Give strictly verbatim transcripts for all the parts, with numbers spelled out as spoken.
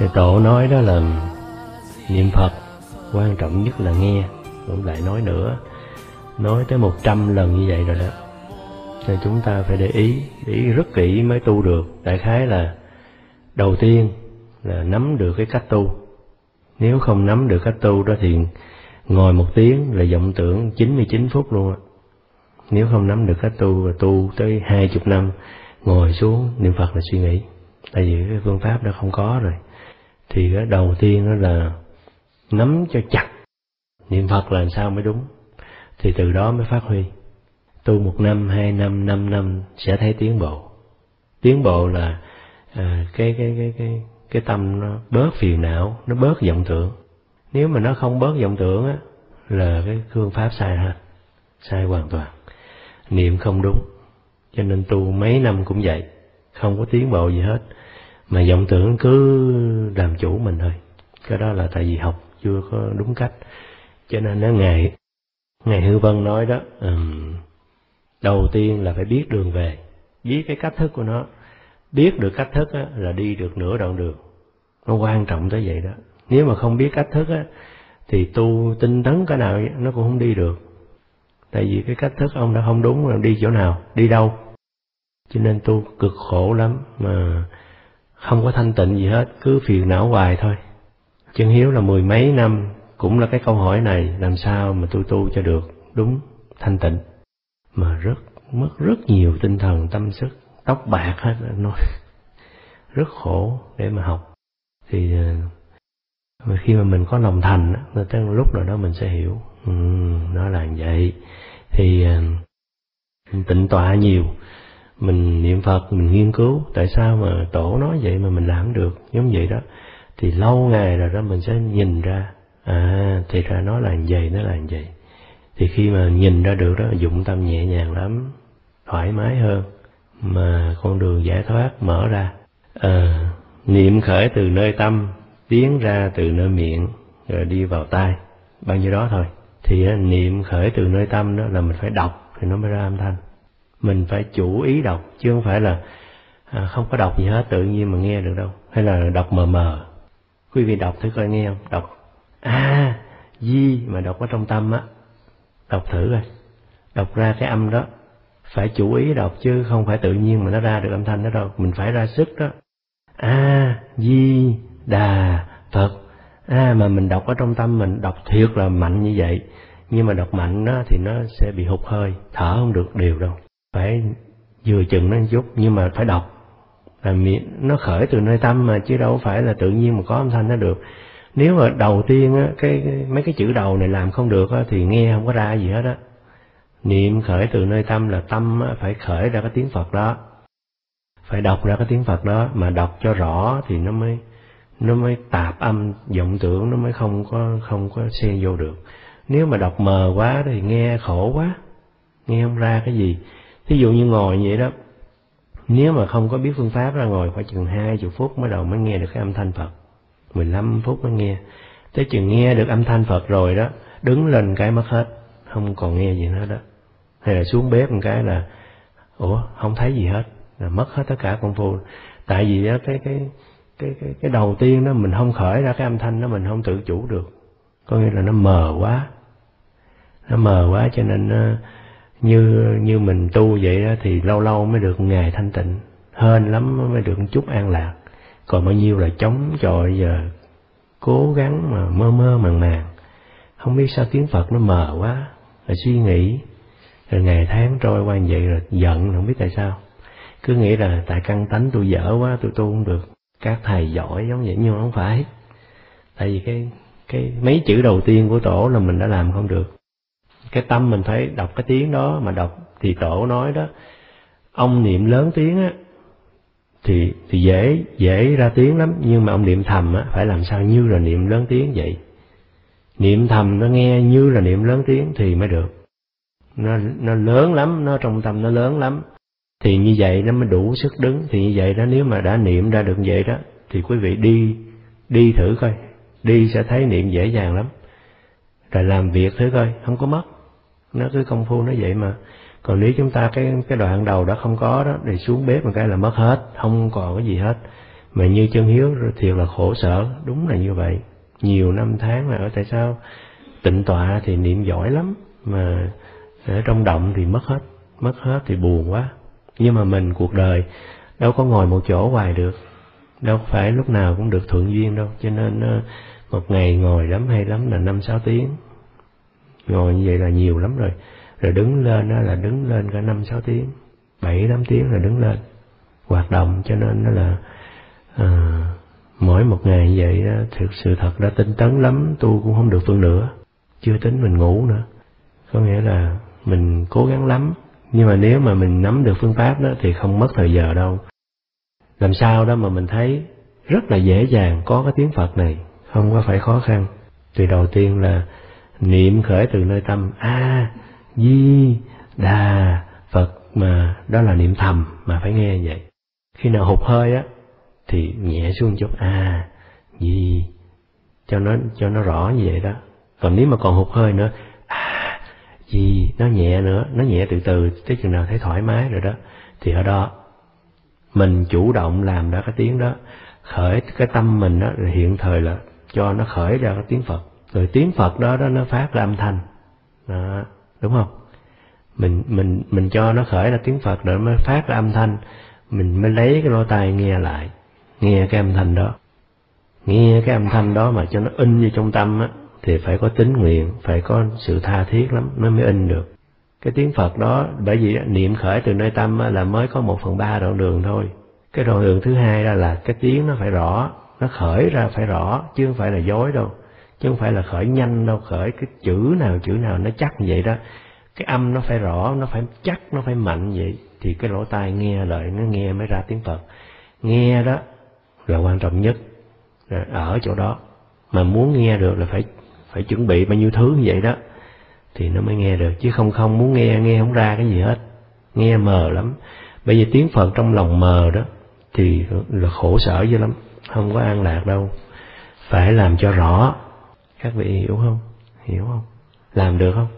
Thì tổ nói đó là niệm Phật quan trọng nhất là nghe. Cũng lại nói nữa, nói tới một trăm lần như vậy rồi đó, nên chúng ta phải để ý, để ý rất kỹ mới tu được. Đại khái là đầu tiên là nắm được cái cách tu. Nếu không nắm được cách tu đó thì ngồi một tiếng là vọng tưởng chín mươi chín phút luôn á. Nếu không nắm được cách tu là tu tới hai chục năm, ngồi xuống niệm Phật là suy nghĩ. Tại vì cái phương pháp đó không có rồi. Thì cái đầu tiên đó là nắm cho chặt niệm Phật làm sao mới đúng. Thì từ đó mới phát huy. Tu một năm, hai năm, năm năm sẽ thấy tiến bộ. Tiến bộ là à, cái cái cái cái cái tâm nó bớt phiền não, nó bớt vọng tưởng. Nếu mà nó không bớt vọng tưởng á, là cái phương pháp sai hết, sai hoàn toàn. Niệm không đúng, cho nên tu mấy năm cũng vậy, không có tiến bộ gì hết, mà vọng tưởng cứ làm chủ mình thôi. Cái đó là tại vì học chưa có đúng cách. Cho nên nó ngài ngài Hư Vân nói đó, um, đầu tiên là phải biết đường về, biết cái cách thức của nó. Biết được cách thức á, là đi được nửa đoạn đường. Nó quan trọng tới vậy đó. Nếu mà không biết cách thức á, thì tu tinh tấn cái nào nó cũng không đi được. Tại vì cái cách thức ông đã không đúng, rồi đi chỗ nào, đi đâu. Cho nên tu cực khổ lắm, mà không có thanh tịnh gì hết, cứ phiền não hoài thôi. Chân Hiếu là mười mấy năm cũng là cái câu hỏi này, làm sao mà tôi tu cho được đúng thanh tịnh. Mà rất mất rất nhiều tinh thần tâm sức, tóc bạc hết, nói rất khổ để mà học. Thì mà khi mà mình có lòng thành, tới lúc nào đó mình sẽ hiểu, ừ, nó là vậy. Thì mình tịnh tọa nhiều, mình niệm Phật, mình nghiên cứu tại sao mà tổ nói vậy mà mình làm được giống vậy đó. Thì lâu ngày rồi đó mình sẽ nhìn ra, à thì ra nó là vậy, nó là vậy. Thì khi mà nhìn ra được đó, dụng tâm nhẹ nhàng lắm, thoải mái hơn, mà con đường giải thoát mở ra. À, niệm khởi từ nơi tâm, tiến ra từ nơi miệng, rồi đi vào tai, bao nhiêu đó thôi. Thì niệm khởi từ nơi tâm đó là mình phải đọc thì nó mới ra âm thanh. Mình phải chủ ý đọc, chứ không phải là à, không có đọc gì hết tự nhiên mà nghe được đâu. Hay là đọc mờ mờ. Quý vị đọc thử coi nghe không? Đọc a di mà đọc ở trong tâm á, đọc thử coi, đọc ra cái âm đó. Phải chủ ý đọc chứ không phải tự nhiên mà nó ra được âm thanh đó đâu. Mình phải ra sức đó. A di đà Phật. À mà mình đọc ở trong tâm mình, đọc thiệt là mạnh như vậy. Nhưng mà đọc mạnh đó thì nó sẽ bị hụt hơi, thở không được đều đâu. Phải vừa chừng nó một chút, nhưng mà phải đọc. Là nó khởi từ nơi tâm mà, chứ đâu phải là tự nhiên mà có âm thanh nó được. Nếu mà đầu tiên á, cái, cái mấy cái chữ đầu này làm không được á, thì nghe không có ra gì hết á. Niệm khởi từ nơi tâm là tâm á, phải khởi ra cái tiếng Phật đó, phải đọc ra cái tiếng Phật đó, mà đọc cho rõ thì nó mới nó mới tạp âm vọng tưởng, nó mới không có không có xen vô được. Nếu mà đọc mờ quá thì nghe khổ quá, nghe không ra cái gì. Thí dụ như ngồi vậy đó, nếu mà không có biết phương pháp ra ngồi khoảng chừng hai mươi phút mới đầu mới nghe được cái âm thanh Phật, mười lăm phút mới nghe. Tới chừng nghe được âm thanh Phật rồi đó, đứng lên cái mất hết, không còn nghe gì nữa đó. Hay là xuống bếp một cái là ủa không thấy gì hết, là mất hết tất cả công phu. Tại vì đó cái cái cái cái cái đầu tiên đó mình không khởi ra cái âm thanh đó, mình không tự chủ được, có nghĩa là nó mờ quá, nó mờ quá cho nên nó, như như mình tu vậy đó thì lâu lâu mới được ngày thanh tịnh, hên lắm mới được một chút an lạc. Còn bao nhiêu là chống chọi giờ cố gắng mà mơ mơ màng màng, không biết sao tiếng Phật nó mờ quá, rồi suy nghĩ, rồi ngày tháng trôi qua vậy rồi giận, không biết tại sao, cứ nghĩ là tại căn tánh tôi dở quá, tôi tu không được. Các thầy giỏi giống vậy nhưng mà không phải, tại vì cái cái mấy chữ đầu tiên của tổ là mình đã làm không được. Cái tâm mình phải đọc cái tiếng đó, mà đọc thì tổ nói đó, ông niệm lớn tiếng á thì thì dễ dễ ra tiếng lắm, nhưng mà ông niệm thầm á phải làm sao như là niệm lớn tiếng vậy. Niệm thầm nó nghe như là niệm lớn tiếng thì mới được. Nó nó lớn lắm, nó trong tâm nó lớn lắm. Thì như vậy nó mới đủ sức đứng. Thì như vậy đó, nếu mà đã niệm ra được vậy đó thì quý vị đi đi thử coi, đi sẽ thấy niệm dễ dàng lắm. Rồi làm việc thử coi, không có mất. Nó cứ công phu nó vậy mà. Còn nếu chúng ta cái cái đoạn đầu đó không có đó, thì xuống bếp một cái là mất hết, không còn cái gì hết. Mà như Chân Hiếu thiệt là khổ sở, đúng là như vậy. Nhiều năm tháng là ở tại sao tịnh tọa thì niệm giỏi lắm, mà ở trong động thì mất hết, mất hết thì buồn quá. Nhưng mà mình cuộc đời đâu có ngồi một chỗ hoài được, đâu phải lúc nào cũng được thuận duyên đâu, cho nên một ngày ngồi lắm hay lắm là năm sáu tiếng, ngồi như vậy là nhiều lắm rồi. Rồi đứng lên đó là đứng lên cả năm sáu tiếng, bảy tám tiếng là đứng lên hoạt động. Cho nên nó là à, mỗi một ngày như vậy đó, thực sự thật đã tinh tấn lắm, tu cũng không được phân nửa, chưa tính mình ngủ nữa. Có nghĩa là mình cố gắng lắm, nhưng mà nếu mà mình nắm được phương pháp đó thì không mất thời giờ đâu. Làm sao đó mà mình thấy rất là dễ dàng có cái tiếng Phật này, không có phải khó khăn. Thì đầu tiên là niệm khởi từ nơi tâm A Di Đà Phật, mà đó là niệm thầm mà phải nghe vậy. Khi nào hụt hơi á thì nhẹ xuống chút A Di, cho nó cho nó rõ như vậy đó. Còn nếu mà còn hụt hơi nữa A Di, nó nhẹ nữa, nó nhẹ từ từ tới chừng nào thấy thoải mái rồi đó, thì ở đó mình chủ động làm ra cái tiếng đó, khởi cái tâm mình đó, hiện thời là cho nó khởi ra cái tiếng Phật. Rồi tiếng Phật đó đó nó phát ra âm thanh đó, đúng không? Mình mình mình cho nó khởi ra tiếng Phật rồi nó mới phát ra âm thanh, mình mới lấy cái lỗ tai nghe lại, nghe cái âm thanh đó, nghe cái âm thanh đó mà cho nó in vô trong tâm á, thì phải có tín nguyện, phải có sự tha thiết lắm nó mới in được cái tiếng Phật đó. Bởi vì niệm khởi từ nơi tâm là mới có một phần ba đoạn đường thôi. Cái đoạn đường thứ hai ra là cái tiếng nó phải rõ, nó khởi ra phải rõ, chứ không phải là dối đâu, chứ không phải là khởi nhanh đâu, khởi cái chữ nào chữ nào nó chắc như vậy đó. Cái âm nó phải rõ, nó phải chắc, nó phải mạnh vậy thì cái lỗ tai nghe lại, nó nghe mới ra tiếng Phật. Nghe đó là quan trọng nhất, ở chỗ đó. Mà muốn nghe được là phải phải chuẩn bị bao nhiêu thứ như vậy đó thì nó mới nghe được, chứ không không muốn nghe nghe không ra cái gì hết, nghe mờ lắm. Bởi vì tiếng Phật trong lòng mờ đó thì là khổ sở dữ lắm, không có an lạc đâu. Phải làm cho rõ. Các vị hiểu không? Hiểu không? Làm được không?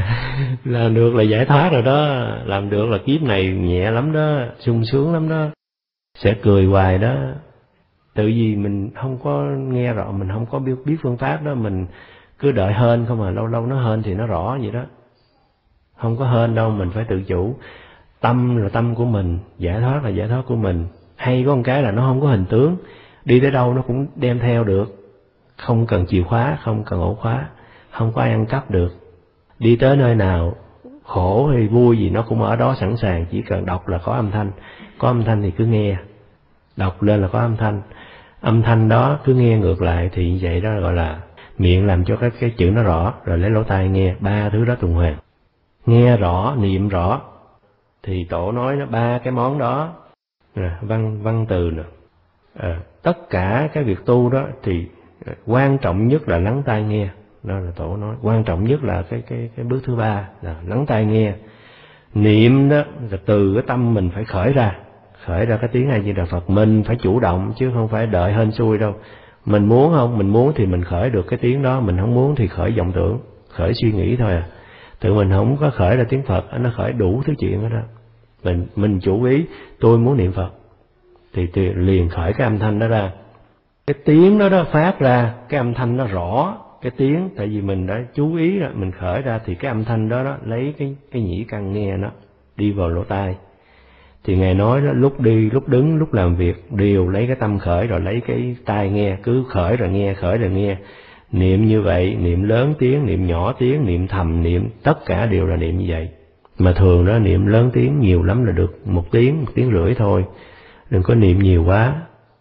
Làm được là giải thoát rồi đó, làm được là kiếp này nhẹ lắm đó, sung sướng lắm đó, sẽ cười hoài đó. Tự vì mình không có nghe rõ, mình không có biết biết phương pháp đó, mình cứ đợi hên không, mà lâu lâu nó hên thì nó rõ vậy đó. Không có hên đâu, mình phải tự chủ. Tâm là tâm của mình, giải thoát là giải thoát của mình. Hay có một cái là nó không có hình tướng, đi tới đâu nó cũng đem theo được, không cần chìa khóa, không cần ổ khóa, không có ai ăn cắp được. Đi tới nơi nào khổ hay vui gì nó cũng ở đó sẵn sàng, chỉ cần đọc là có âm thanh. Có âm thanh thì cứ nghe, đọc lên là có âm thanh. Âm thanh đó cứ nghe ngược lại thì vậy đó gọi là miệng làm cho cái cái chữ nó rõ, rồi lấy lỗ tai nghe, ba thứ đó tuần hoàn. Nghe rõ, niệm rõ thì tổ nói nó ba cái món đó, văn văn từ nè. À, tất cả cái việc tu đó thì quan trọng nhất là lắng tai nghe. Đó là tổ nói quan trọng nhất là cái cái cái bước thứ ba là lắng tai nghe. Niệm đó là từ cái tâm mình phải khởi ra, khởi ra cái tiếng A Di Đà Phật. Mình phải chủ động chứ không phải đợi hên xui đâu. Mình muốn không, mình muốn thì mình khởi được cái tiếng đó, mình không muốn thì khởi vọng tưởng, khởi suy nghĩ thôi à. Tự mình không có khởi ra tiếng Phật, nó khởi đủ thứ chuyện đó đó. Mình mình chủ ý tôi muốn niệm Phật thì, thì liền khởi cái âm thanh đó ra. Cái tiếng đó đó phát ra, cái âm thanh nó rõ cái tiếng, tại vì mình đã chú ý rồi, mình khởi ra thì cái âm thanh đó đó lấy cái cái nhĩ căn nghe nó đi vào lỗ tai. Thì Ngài nói đó, lúc đi, lúc đứng, lúc làm việc đều lấy cái tâm khởi, rồi lấy cái tai nghe, cứ khởi rồi nghe, khởi rồi nghe. Niệm như vậy, niệm lớn tiếng, niệm nhỏ tiếng, niệm thầm, niệm tất cả đều là niệm như vậy. Mà thường đó niệm lớn tiếng nhiều lắm là được một tiếng, một tiếng rưỡi thôi. Đừng có niệm nhiều quá.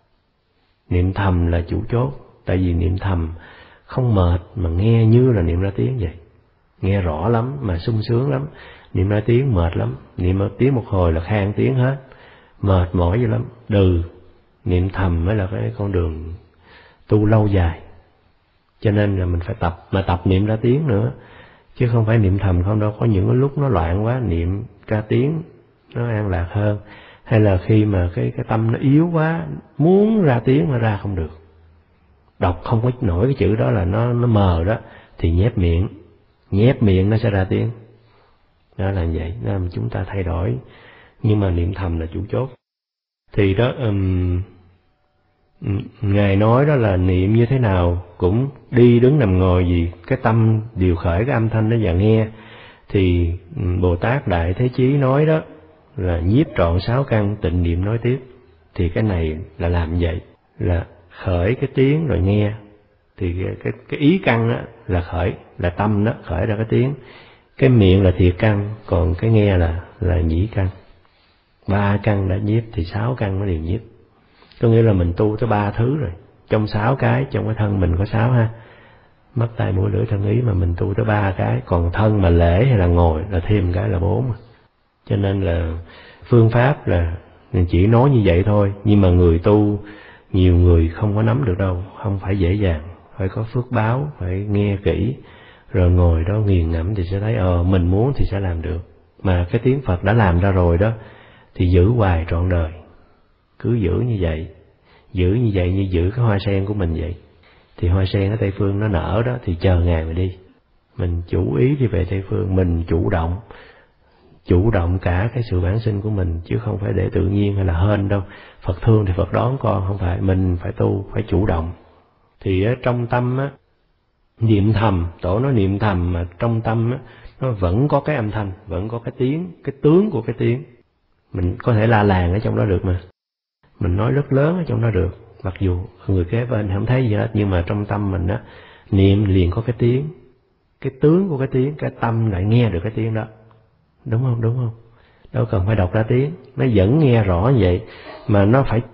Niệm thầm là chủ chốt, tại vì niệm thầm không mệt mà nghe như là niệm ra tiếng vậy. Nghe rõ lắm mà sung sướng lắm. Niệm ra tiếng mệt lắm, niệm một tiếng một hồi là khang tiếng hết, mệt mỏi dữ lắm. Đừ, niệm thầm mới là cái con đường tu lâu dài. Cho nên là mình phải tập, mà tập niệm ra tiếng nữa, chứ không phải niệm thầm không đâu. Có những cái lúc nó loạn quá, niệm ra tiếng nó an lạc hơn. Hay là khi mà cái cái tâm nó yếu quá, muốn ra tiếng mà ra không được, đọc không có nổi cái chữ đó là nó nó mờ đó, thì nhép miệng, nhép miệng nó sẽ ra tiếng. Đó là vậy, nên chúng ta thay đổi, nhưng mà niệm thầm là chủ chốt. Thì đó, um, Ngài nói đó là niệm như thế nào cũng đi đứng nằm ngồi gì, cái tâm điều khởi cái âm thanh đó và nghe. Thì Bồ Tát Đại Thế Chí nói đó là nhiếp trọn sáu căn tịnh niệm nói tiếp. Thì cái này là làm vậy, là khởi cái tiếng rồi nghe. Thì cái, cái, cái ý căn đó là khởi, là tâm đó khởi ra cái tiếng. Cái miệng là thiệt căn, còn cái nghe là là nhĩ căn. Ba căn đã nhiếp thì sáu căn nó đều nhiếp. Có nghĩa là mình tu tới ba thứ rồi. Trong sáu cái, trong cái thân mình có sáu ha. Mắt tai mũi lưỡi thân ý mà mình tu tới ba cái. Còn thân mà lễ hay là ngồi là thêm cái là bốn. Cho nên là phương pháp là mình chỉ nói như vậy thôi. Nhưng mà người tu, nhiều người không có nắm được đâu. Không phải dễ dàng. Phải có phước báo, phải nghe kỹ. Rồi ngồi đó nghiền ngẫm thì sẽ thấy ờ mình muốn thì sẽ làm được. Mà cái tiếng Phật đã làm ra rồi đó thì giữ hoài trọn đời. Cứ giữ như vậy, giữ như vậy như giữ cái hoa sen của mình vậy. Thì hoa sen ở Tây Phương nó nở đó thì chờ ngày mà đi. Mình chủ ý đi về Tây Phương, mình chủ động. Chủ động cả cái sự bản sinh của mình, chứ không phải để tự nhiên hay là hên đâu. Phật thương thì Phật đón con, không phải. Mình phải tu, phải chủ động. Thì ở trong tâm á, niệm thầm, tổ nói niệm thầm mà trong tâm á, nó vẫn có cái âm thanh, vẫn có cái tiếng, cái tướng của cái tiếng. Mình có thể la làng ở trong đó được mà. Mình nói rất lớn ở trong đó được. Mặc dù người kế bên không thấy gì hết, nhưng mà trong tâm mình á, niệm liền có cái tiếng. Cái tướng của cái tiếng, cái tâm lại nghe được cái tiếng đó. Đúng không? Đúng không? Đâu cần phải đọc ra tiếng. Nó vẫn nghe rõ như vậy. Mà nó phải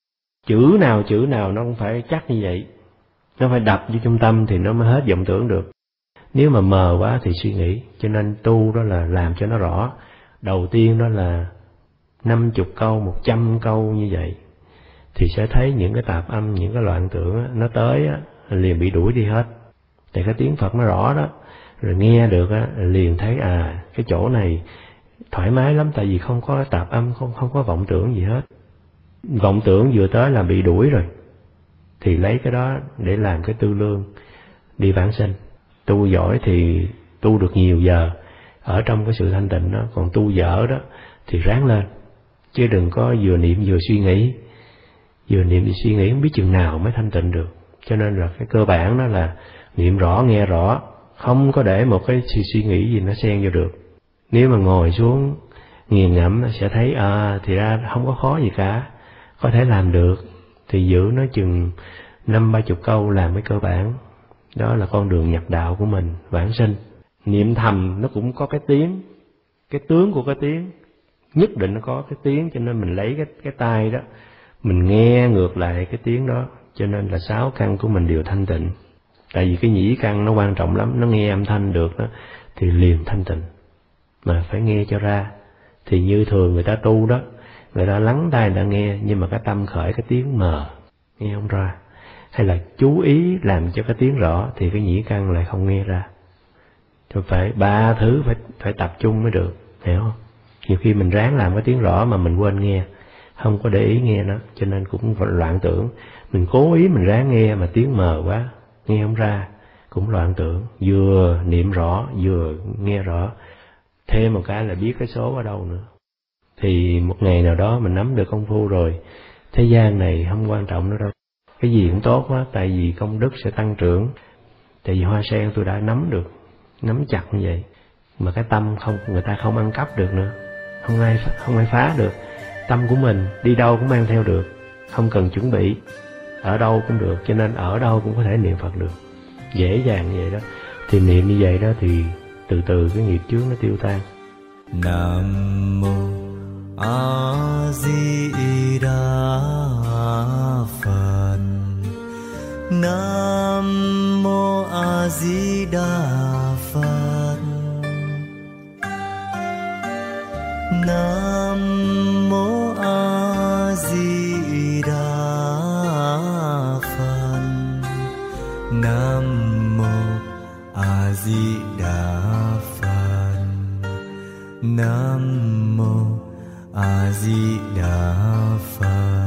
chữ nào chữ nào nó không phải chắc như vậy. Nó phải đập vô trung tâm thì nó mới hết vọng tưởng được. Nếu mà mờ quá thì suy nghĩ. Cho nên tu đó là làm cho nó rõ. Đầu tiên đó là năm chục câu, một trăm câu như vậy. Thì sẽ thấy những cái tạp âm, những cái loạn tưởng nó tới á, liền bị đuổi đi hết. Thì cái tiếng Phật nó rõ đó. Rồi nghe được á, liền thấy à cái chỗ này thoải mái lắm. Tại vì không có tạp âm, không, không có vọng tưởng gì hết. Vọng tưởng vừa tới là bị đuổi rồi. Thì lấy cái đó để làm cái tư lương đi vãng sinh. Tu giỏi thì tu được nhiều giờ ở trong cái sự thanh tịnh đó. Còn tu dở đó thì ráng lên. Chứ đừng có vừa niệm vừa suy nghĩ. Vừa niệm thì suy nghĩ không biết chừng nào mới thanh tịnh được. Cho nên là cái cơ bản đó là niệm rõ, nghe rõ. Không có để một cái suy nghĩ gì nó xen vô được. Nếu mà ngồi xuống nghiền ngẫm sẽ thấy à thì ra không có khó gì cả. Có thể làm được. Thì giữ nó chừng năm ba chục câu làm cái cơ bản. Đó là con đường nhập đạo của mình, vãng sinh. Niệm thầm nó cũng có cái tiếng. Cái tướng của cái tiếng. Nhất định nó có cái tiếng, cho nên mình lấy cái, cái tai đó. Mình nghe ngược lại cái tiếng đó. Cho nên là sáu căn của mình đều thanh tịnh. Tại vì cái nhĩ căn nó quan trọng lắm. Nó nghe âm thanh được đó thì liền thanh tịnh. Mà phải nghe cho ra. Thì như thường người ta tu đó, người ta lắng tai người ta nghe, nhưng mà cái tâm khởi cái tiếng mờ, nghe không ra. Hay là chú ý làm cho cái tiếng rõ thì cái nhĩ căn lại không nghe ra. Thì phải ba thứ phải phải tập trung mới được, hiểu không? Nhiều khi mình ráng làm cái tiếng rõ mà mình quên nghe, không có để ý nghe nó, cho nên cũng loạn tưởng. Mình cố ý mình ráng nghe mà tiếng mờ quá, nghe không ra, cũng loạn tưởng. Vừa niệm rõ, vừa nghe rõ, thêm một cái là biết cái số ở đâu nữa. Thì một ngày nào đó mình nắm được công phu rồi, thế gian này không quan trọng nữa đâu. Cái gì cũng tốt quá, tại vì công đức sẽ tăng trưởng. Tại vì hoa sen tôi đã nắm được, nắm chặt như vậy. Mà cái tâm không, người ta không ăn cắp được nữa. Không ai, không ai phá được. Tâm của mình đi đâu cũng mang theo được. Không cần chuẩn bị. Ở đâu cũng được, cho nên ở đâu cũng có thể niệm Phật được. Dễ dàng như vậy đó. Thì niệm như vậy đó thì từ từ cái nghiệp chướng nó tiêu tan. Nam mô A Di Đà Phật. Nam mô A Di Đà Phật. Nam mô A Di Đà Phật. Nam mô A Di Đà Phật. Nam mô A Di Đà Phật.